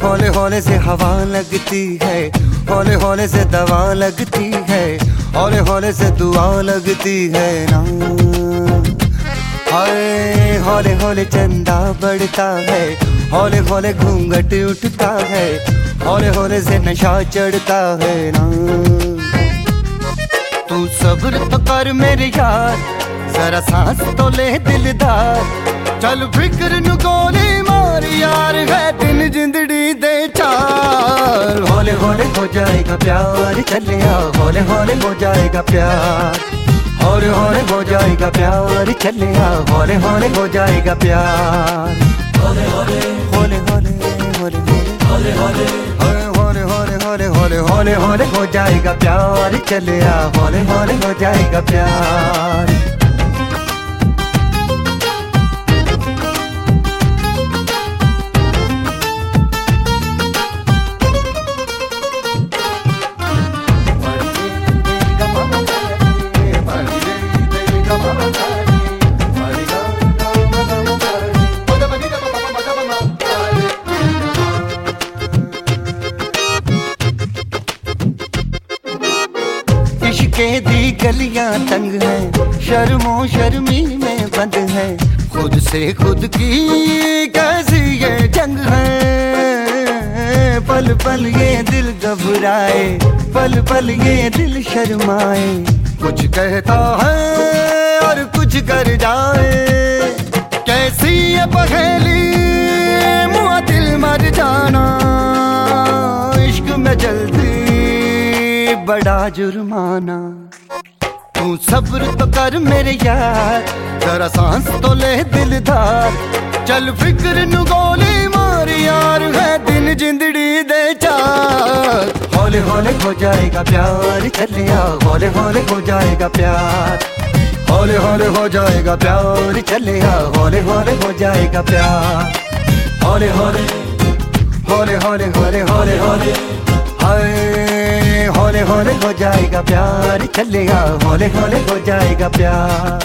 हौले हौले से हवा लगती है, हौले हौले से दवा लगती है, हौले हौले से दुआ लगती है ना। हाय हौले हौले चंदा बढ़ता है, हौले हौले घूंघट उठता है, हौले हौले से नशा चढ़ता है ना। तू सब्र तो कर मेरे यार, जरा सांस तो ले दिलदार, चल फिक्र नु गोली मार यार, है दिन जिंदड़ी दे चार। हौले हौले हो जाएगा प्यार, चले आ हौले हौले हो जाएगा प्यार, हौले हौले हो जाएगा प्यार, चले आ हौले हौले हो जाएगा प्यार। हौले हौले हौले हौले हौले हौले हौले हौले हौले हौले हौले हौले हौले हो जाएगा प्यार, चले आ हौले हौले हो जाएगा प्यार। इश्क़े दी गलियां तंग है, शर्मो शर्मी में बंद है, खुद से खुद की कैसी ये जंग है। पल पल ये दिल घबराए, पल पल ये दिल शर्माए, कुछ कहता है और कुछ कर जाए, कैसी ये पहेली मुआ दिल मर जाना। इश्क में जल्दी बड़ा जुर्माना, तू सब्र तो कर मेरे यार, जरा सांस तो ले दिलदार, चल फिक्र नु गोली मार यार, है दिन जिंदड़ी दे चार। हौले हौले हो जाएगा प्यार, चले आ हौले हौले हो जाएगा प्यार, हौले हौले हो जाएगा प्यार, चले आ हौले हौले हो जाएगा प्यार। हौले हौले हौले हौले हौले हौले हौले हाय हौले हौले हो जाएगा प्यार, चले आ हौले हौले हो जाएगा प्यार।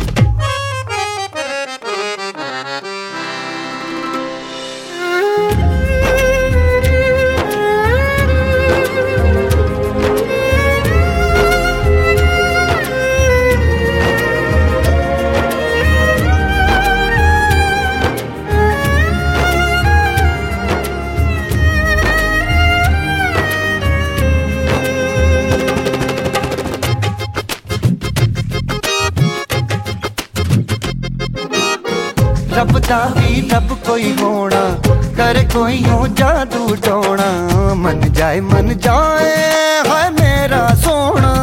रब दा भी रब कोई होना, करे कोई हो जादू टोना, मन जाए है मेरा सोना।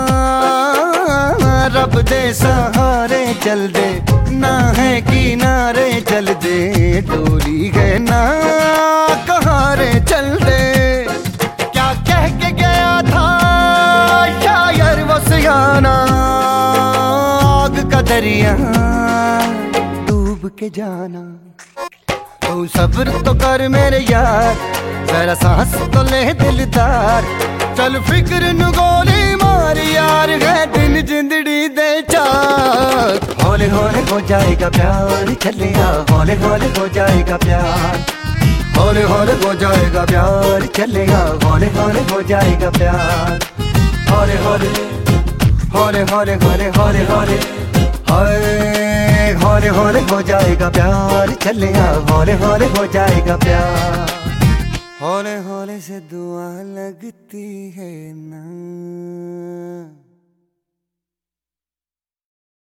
रब दे सहारे चल दे, ना है किनारे चल दे, डोली है ना कहारे चल दे। क्या कह के गया था शायर वो सियाना, आग का दरिया के जाना। तू सब्र तो कर मेरे यार, जरा सांस तो ले दिलदार, चल फिक्र नु गोली मार यार, है दिन जिंदड़ी दे चार। हौले हौले हो जाएगा प्यार, चले आ हौले हौले हो जाएगा प्यार, हौले हौले हो जाएगा प्यार, चले आ हौले हौले हो जाएगा प्यार। हौले हौले हौले हौले हौले हौले हौले हाय हौले हौले हो जाएगा प्यार, चले आ हौले हौले हो जाएगा प्यार। हौले हौले से दुआ लगती है ना।